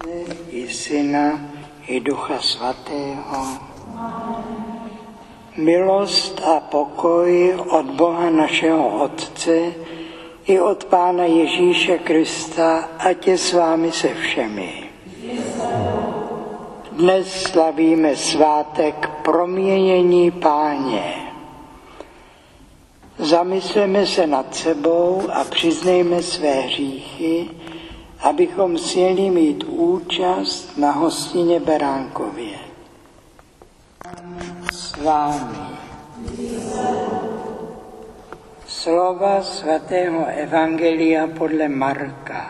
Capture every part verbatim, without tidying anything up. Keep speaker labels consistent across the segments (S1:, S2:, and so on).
S1: i Syna, i Ducha Svatého. Milost a pokoj od Boha našeho Otce i od Pána Ježíše Krista, ať je s vámi se všemi. Dnes slavíme svátek proměnění Páně. Zamysleme se nad sebou a přiznejme své hříchy, abychom směli mít účast na hostině Beránkově. S vámi. Slova svatého Evangelia podle Marka.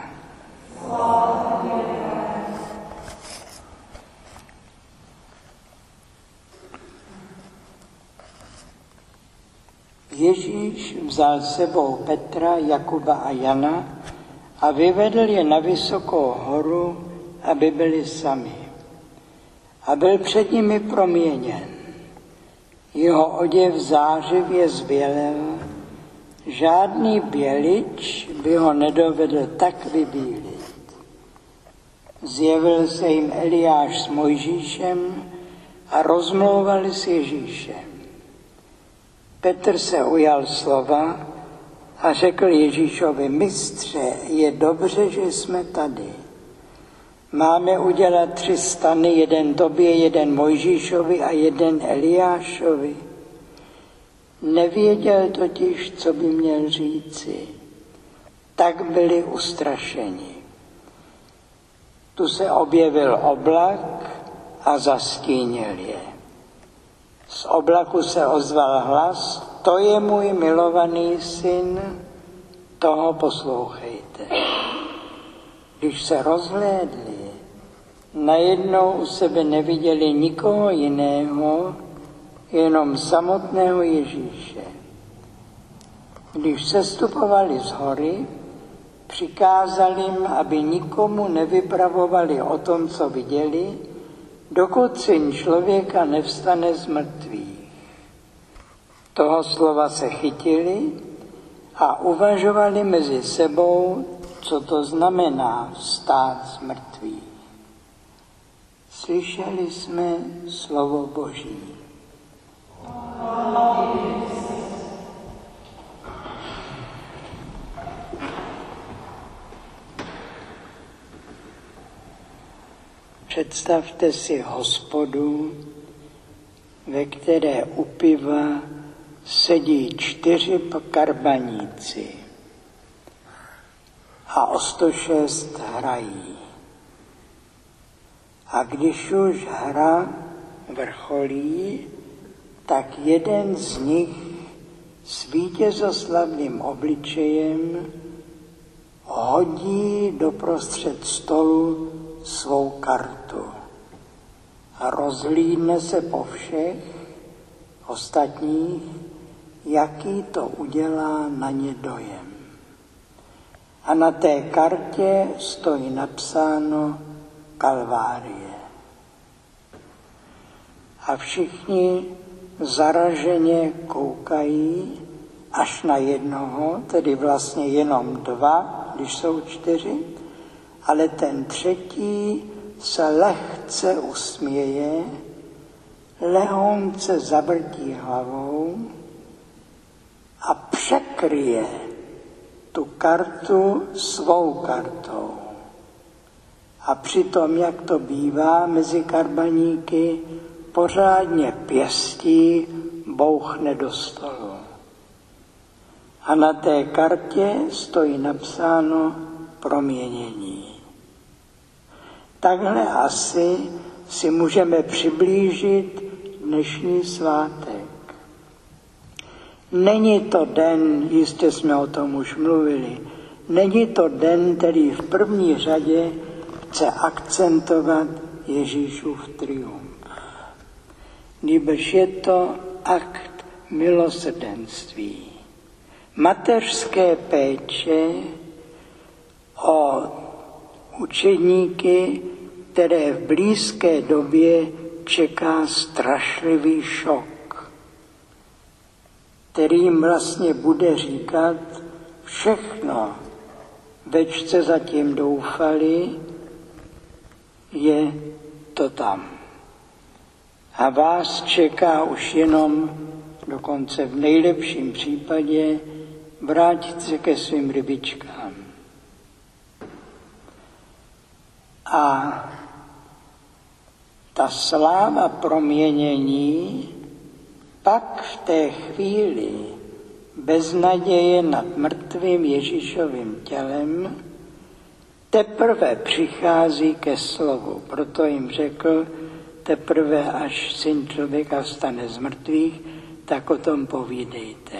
S1: Ježíš vzal sebou Petra, Jakuba a Jana a vyvedl je na vysokou horu, aby byli sami. A byl před nimi proměněn. Jeho oděv zářivě zbělel, žádný bělič by ho nedovedl tak vybílit. Zjevil se jim Eliáš s Mojžíšem a rozmlouvali s Ježíšem. Petr se ujal slova a řekl Ježíšovi: Mistře, je dobře, že jsme tady. Máme udělat tři stany, jeden tobě, jeden Mojžíšovi a jeden Eliášovi. Nevěděl totiž, co by měl říci. Tak byli ustrašeni. Tu se objevil oblak a zastínil je. Z oblaku se ozval hlas: To je můj milovaný syn, toho poslouchejte. Když se rozhlédli, najednou u sebe neviděli nikoho jiného, jenom samotného Ježíše. Když sestupovali z hory, přikázal jim, aby nikomu nevypravovali o tom, co viděli, dokud syn člověka nevstane z mrtvých. Toho slova se chytili a uvažovali mezi sebou, co to znamená vstát z mrtvých. Slyšeli jsme slovo Boží. Představte si hospodu, ve které u piva sedí čtyři karbaníci a o sto šest hrají. A když už hra vrcholí, tak jeden z nich s vítězoslavným obličejem hodí doprostřed stolu svou kartu a rozhlídne se po všech ostatních, jaký to udělá na ně dojem. A na té kartě stojí napsáno Kalvárie. A všichni zaraženě koukají až na jednoho, tedy vlastně jenom dva, když jsou čtyři, ale ten třetí se lehce usměje, lehonce zavrtí hlavou a překryje tu kartu svou kartou. A přitom, jak to bývá mezi karbaníky, pořádně pěstí bouchne do stolu. A na té kartě stojí napsáno proměnění. Takhle asi si můžeme přiblížit dnešní svátek. Není to den, jistě jsme o tom už mluvili, není to den, který v první řadě chce akcentovat Ježíšův triumf. Nýbrž je to akt milosrdenství, mateřské péče o učedníky, které v blízké době čeká strašlivý šok, který jim vlastně bude říkat všechno, več jste zatím doufali, je to tam. A vás čeká už jenom, dokonce v nejlepším případě, vrátit se ke svým rybičkám. A ta sláva proměnění pak v té chvíli bez naděje nad mrtvým Ježíšovým tělem teprve přichází ke slovu. Proto jim řekl, teprve až Syn člověka vstane z mrtvých, tak o tom povídejte.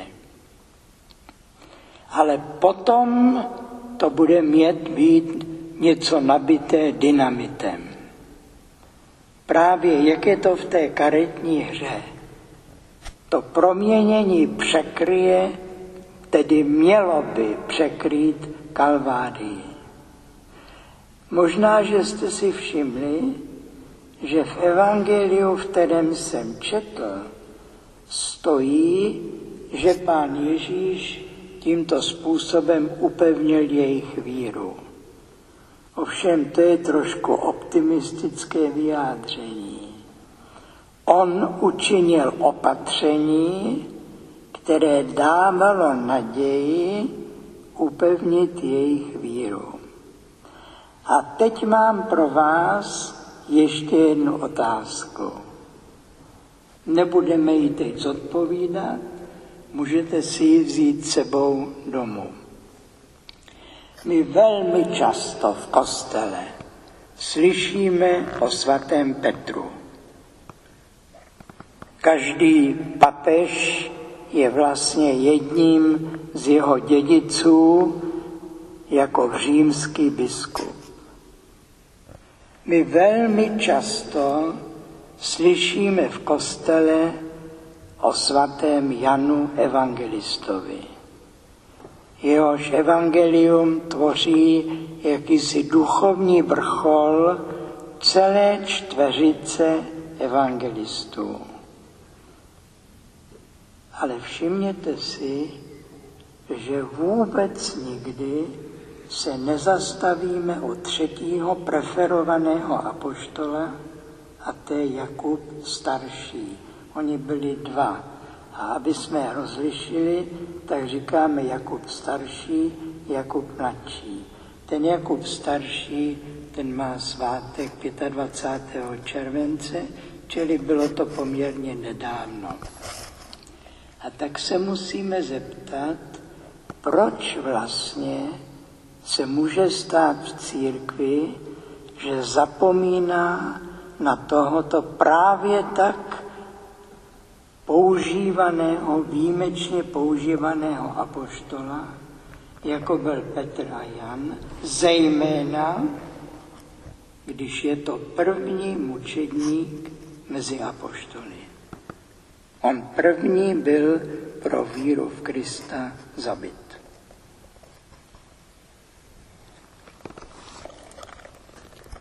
S1: Ale potom to bude mít být něco nabité dynamitem. Právě jak je to v té karetní hře. To proměnění překryje, tedy mělo by překrýt Kalvárii. Možná, že jste si všimli, že v evangeliu, v kterém jsem četl, stojí, že Pán Ježíš tímto způsobem upevnil jejich víru. Ovšem to je trošku optimistické vyjádření. On učinil opatření, které dávalo naději upevnit jejich víru. A teď mám pro vás ještě jednu otázku. Nebudeme ji teď zodpovídat, můžete si ji vzít sebou domů. My velmi často v kostele slyšíme o svatém Petru. Každý papež je vlastně jedním z jeho dědiců jako římský biskup. My velmi často slyšíme v kostele o svatém Janu Evangelistovi. Jehož evangelium tvoří jakýsi duchovní vrchol celé čtveřice evangelistů. Ale všimněte si, že vůbec nikdy se nezastavíme u třetího preferovaného apoštola, a to je Jakub starší. Oni byli dva. A aby jsme je rozlišili, tak říkáme Jakub starší, Jakub mladší. Ten Jakub starší, ten má svátek dvacátého pátého července, čili bylo to poměrně nedávno. A tak se musíme zeptat, proč vlastně se může stát v církvi, že zapomíná na tohoto právě tak používaného, výjimečně používaného apoštola, jako byl Petr a Jan, zejména když je to první mučedník mezi apoštoly. On první byl pro víru v Krista zabit.